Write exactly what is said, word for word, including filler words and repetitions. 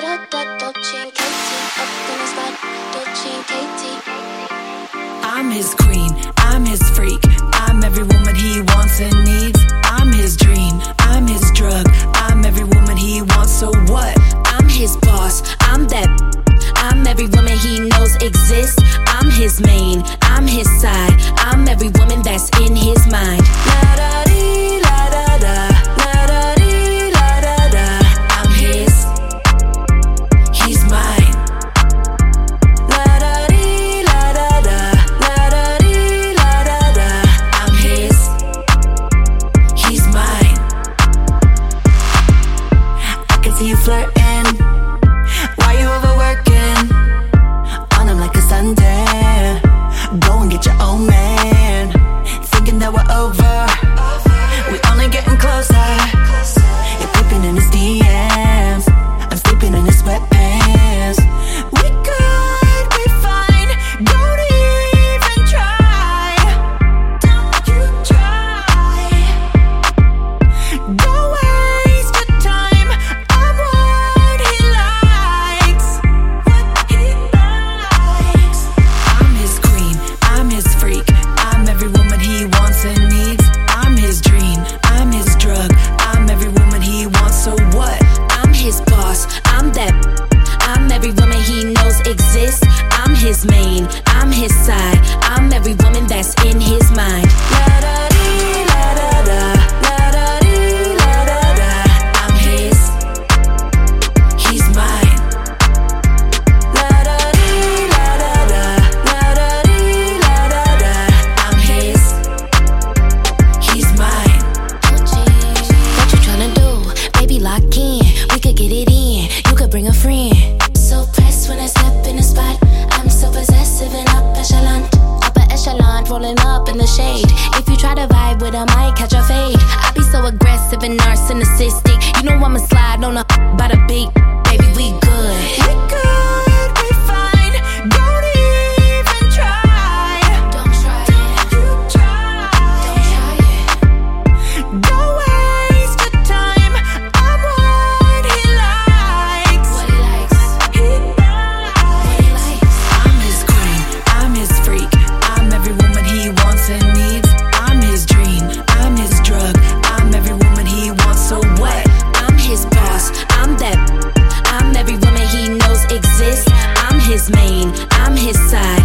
I'm his queen, I'm his freak, I'm every woman he wants and needs. I'm his dream, I'm his drug, I'm every woman he wants, so what? I'm his boss, I'm that. I'm every woman he knows exists. I'm his main, I'm his side, I'm every woman that's in his mind. La da dee, la da da, la da dee, la da da. I'm his, he's mine. La da dee, la da da, la da dee, la da da. I'm his, he's mine. I can see you flirting, why you overworking? On him like a Sunday, go and get your own man. Thinking that we're over, we only getting closer. You're peeping in his D Ms, I'm sleeping in his sweatpants. We could be fine, don't even try. Don't you try. Don't waste your time, I'm what he likes. What he likes. I'm his queen, I'm his freak, I'm every woman he wants and needs. I'm his dream, I'm his drug, I'm every woman he wants, so what? I'm his boss, I'm that. I'm every woman he knows exists. I'm his main, I'm his side, I'm every woman that's in his mind. La da dee, la da da, la da dee, la da da. I'm his, he's mine. La da dee, la da da, la da dee, la da da. I'm his, he's mine. What you tryna do? Baby, lock in. We could get it in. You could bring a friend. So pressed when I step in the spot. I'm so possessive and up echelon. Upper echelon, rolling up in the shade. If you try to vibe with a mic, catch a fade. I be so aggressive and narcissistic. You know I'ma slide on a by the beat. Baby, we good. We could be fine, don't even try. Don't try it. You try. Don't try it. Don't waste your time, I'm what he likes. What he likes. He What he likes. likes. I'm his queen, I'm his freak, I'm every woman he wants and needs. I'm his dream, I'm his drug, I'm every woman he wants, so what? I'm his boss, I'm that. I'm every woman he knows exists. I'm his main, I'm his side,